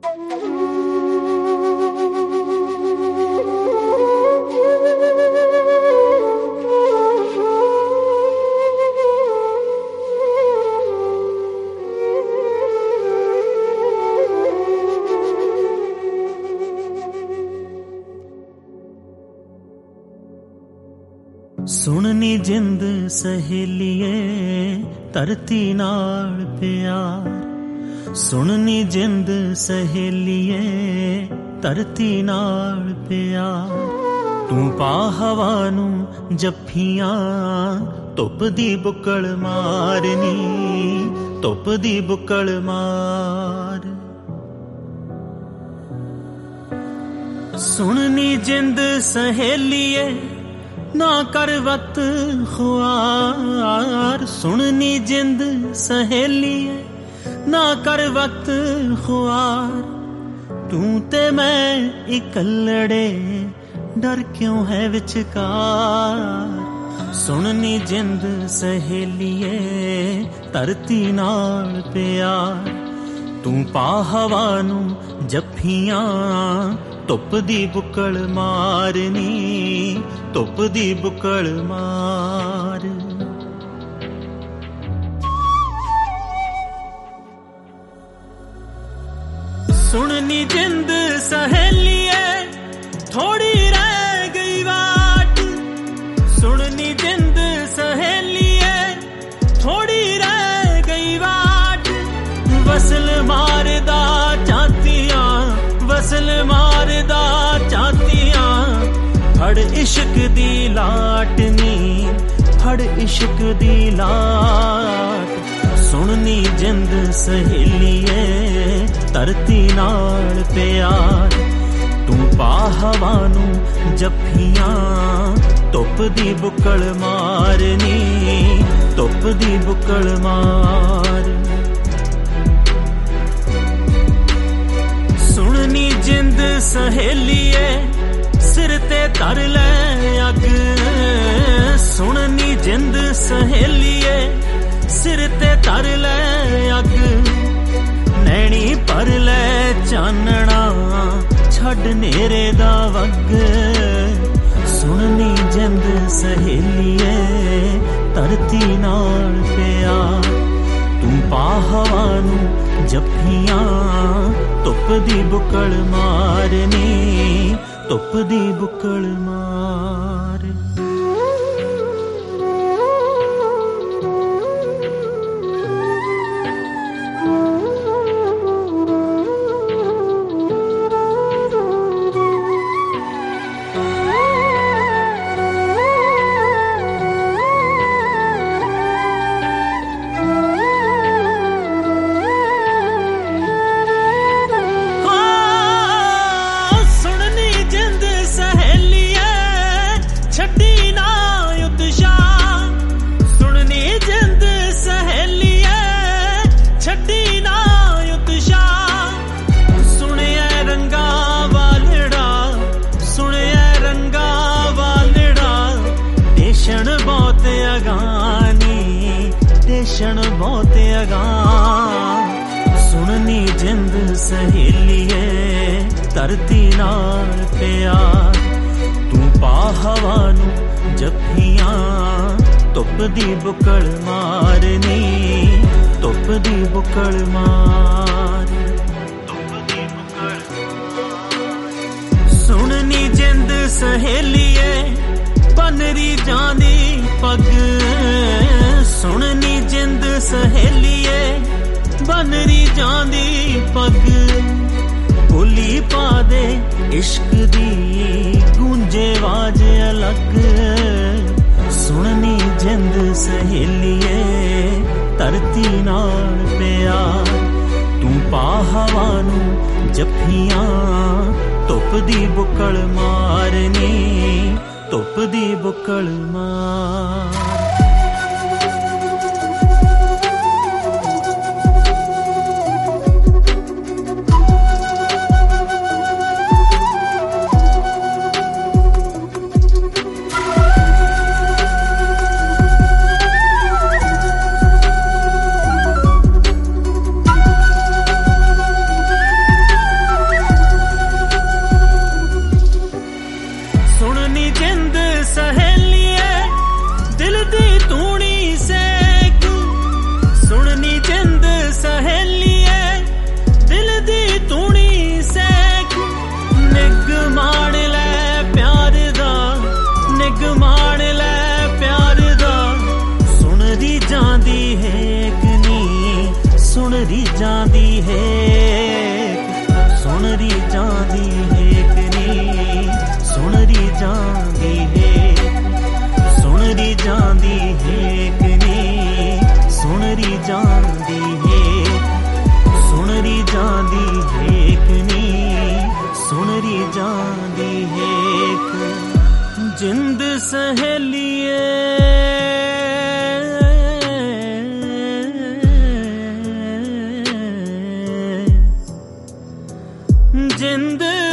ਸੁਣਨੀ ਜਿੰਦ ਸਹੇਲੀਏ ਧਰਤੀ ਨਾਲ ਪਿਆਰ, ਸੁਣਨੀ ਜਿੰਦ ਸਹੇਲੀਏ ਧਰਤੀ ਨਾਲ ਪਿਆਰ। ਤੂੰ ਪਾ ਹਵਾ ਨੂੰ ਜੱਫੀਆਂ, ਧੁੱਪ ਦੀ ਬੁੱਕਲ ਮਾਰਨੀ, ਧੁੱਪ ਦੀ ਬੁੱਕਲ ਮਾਰ। ਸੁਣਨੀ ਜਿੰਦ ਸਹੇਲੀਏ ਨਾ ਕਰ ਵਕਤ ਖੁਆਰ, ਸੁਣਨੀ ਜਿੰਦ ਸਹੇਲੀਏ ਨਾ ਕਰ ਵਕਤ ਖੁਆਰ। ਤੂੰ ਤੇ ਮੈਂ ਇਕੱਲੜੇ ਡਰ ਕਿਉਂ ਹੈ ਵਿਚਕਾਰ। ਸੁਣਨੀ ਜਿੰਦ ਸਹੇਲੀਏ ਧਰਤੀ ਨਾਲ ਪਿਆਰ। ਤੂੰ ਪਾ ਹਵਾ ਨੂੰ ਜੱਫੀਆਂ, ਧੁੱਪ ਦੀ ਬੁੱਕਲ ਮਾਰਨੀ, ਧੁੱਪ ਦੀ ਬੁੱਕਲ ਮਾਰ। ਸੁਣਨੀ ਜਿੰਦ ਸਹੇਲੀਏ ਥੋੜੀ ਰਹਿ ਗਈ ਵਾਟ, ਸੁਣਨੀ ਜਿੰਦ ਸਹੇਲੀਏ ਥੋੜੀ ਰਹਿ ਗਈ ਵਾਟ। ਵਸਲ ਮਾਰਦਾ ਚਾਹਤੀਆਂ, ਵਸਲ ਮਾਰਦਾ ਚਾਹਤੀਆਂ। ਫੜ ਇਸ਼ਕ ਦੀ ਲਾਟ ਨੀ, ਫੜ ਇਸ਼ਕ ਦੀ ਲਾਟ। ਸੁਣਨੀ ਜਿੰਦ ਸਹੇਲੀਏ ਧਰਤੀ ਨਾਲ ਪਿਆਰ। ਤੂੰ ਪਾ ਹਵਾ ਨੂੰ ਜੱਫੀਆਂ, ਧੁੱਪ ਦੀ ਬੁੱਕਲ ਮਾਰਨੀ, ਧੁੱਪ ਦੀ ਬੁੱਕਲ ਮਾਰ। ਸੁਣਨੀ ਜਿੰਦ ਸਹੇਲੀਏ ਸਿਰ ਤੇ ਧਰ ਲੈ ਅੱਗ, ਸੁਣਨੀ ਜਿੰਦ ਸਹੇਲੀਏ ਸਿਰ ਤੇ ਧਰ ਲੈ ਅੱਗ। ਨੈਣੀ ਭਰ ਲੈ ਚਾਨਣਾ ਛੱਡ ਨੇਰੇ ਦਾ ਵੱਗ। ਸੁਣਨੀ ਜਿੰਦ ਸਹੇਲੀਏ ਧਰਤੀ ਨਾਲ ਪਿਆਰ। ਤੂੰ ਪਾ ਹਵਾ ਨੂੰ ਜੱਫੀਆਂ, ਧੁੱਪ ਦੀ ਬੁੱਕਲ ਮਾਰਨੀ, ਧੁੱਪ ਦੀ ਬੁੱਕਲ ਮਾਰ। ਬਹੁਤ ਅਗਾਂਹ। ਸੁਣਨੀ ਜਿੰਦ ਸਹੇਲੀਏ ਧਰਤੀ ਨਾਲ ਪਿਆਰ। ਤੂੰ ਪਾ ਹਵਾ ਨੂੰ ਜੱਫੀਆਂ, ਧੁੱਪ ਦੀ ਬੁੱਕਲ ਮਾਰਨੀ, ਧੁੱਪ ਦੀ ਬੁੱਕਲ ਮਾਰ। ਸੁਣਨੀ ਜਿੰਦ ਸਹੇਲੀਏ ਬਨਰੀ ਜਾਂਦੀ ਪੱਗ, ਸੁਣਨੀ ਜਿੰਦ ਸਹੇਲੀਏ ਬਨਰੀ ਜਾਂਦੀ ਪੱਗ। ਬੋਲੀ ਪਾ ਦੇ ਇਸ਼ਕ ਦੀ ਗੂੰਜੇ ਆਵਾਜ਼ ਅਲੱਗ। ਸੁਣਨੀ ਜਿੰਦ ਸਹੇਲੀਏ ਧਰਤੀ ਨਾਲ ਪਿਆਰ। ਤੂੰ ਪਾ ਹਵਾ ਨੂੰ ਜੱਫੀਆਂ, ਧੁੱਪ ਦੀ ਬੁੱਕਲ ਮਾਰਨੀ, ਧੁੱਪ ਦੀ ਬੁੱਕਲ ਮਾਰ। जिंद सहेलिए जिंद